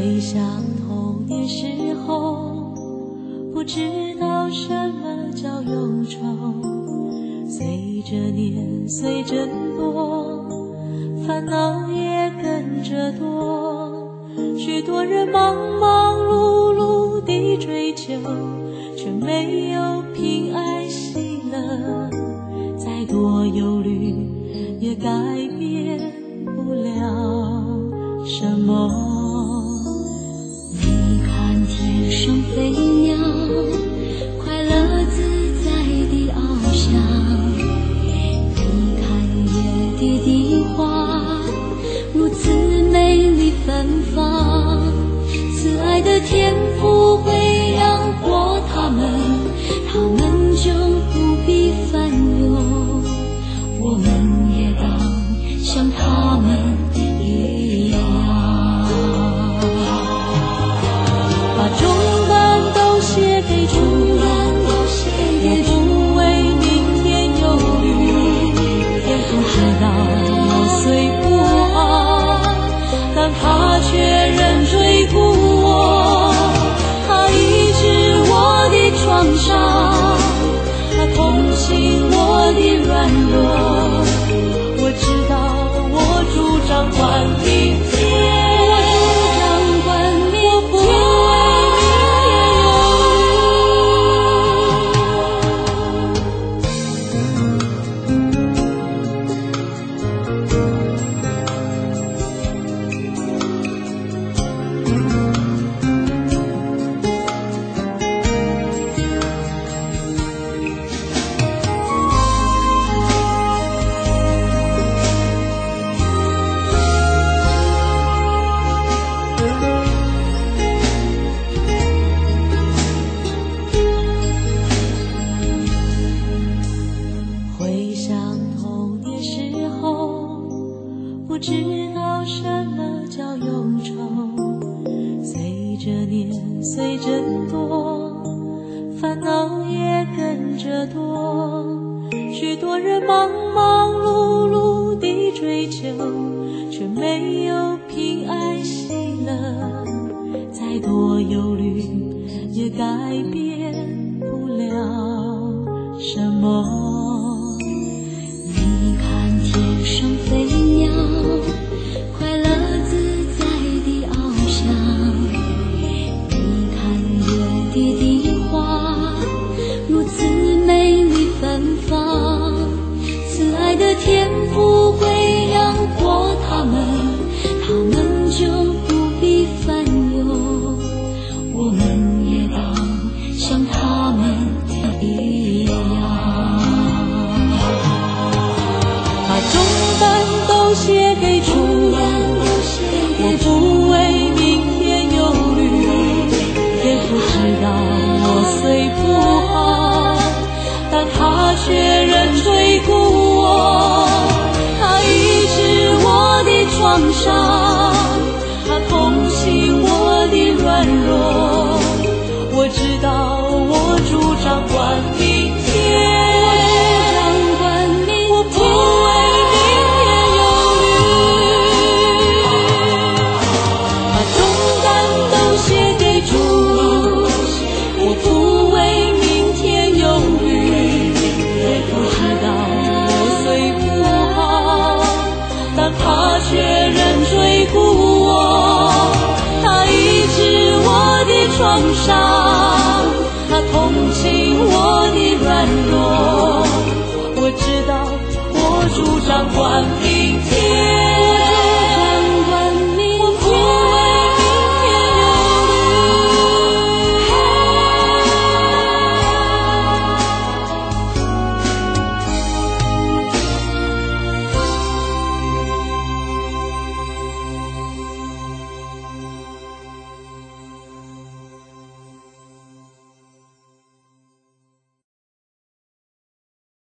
回想童年时候，不知道什么叫忧愁，随着年岁增多，烦恼也跟着多，许多人忙忙碌碌地追求，却没有平安喜乐，再多忧虑也改变不了什么。 你看天上飞鸟，快乐自在地翱翔，你看野地的花如此美丽芬芳，慈爱的天父会养活他们，他们就不必烦忧，我们也当像他们一样， 把重担都卸给主，也不为明天忧虑，天父知道我虽不好，但他却仍追顾我，他医治我的创伤，他同情我的软弱，我知道我主掌管明天，我不为回想童年时候，不知道什么叫忧愁，随着年岁增多，烦恼也跟着多，许多人忙忙碌碌地追求，却没有平安喜乐，再多忧虑也改变不了什么。 你看天上飞鸟，快乐自在地翱翔，你看野地的花如此美丽芬芳，慈爱的天父会养活他们，他们就不必烦忧，我们也当像他们一样， 把重担都卸给主，我不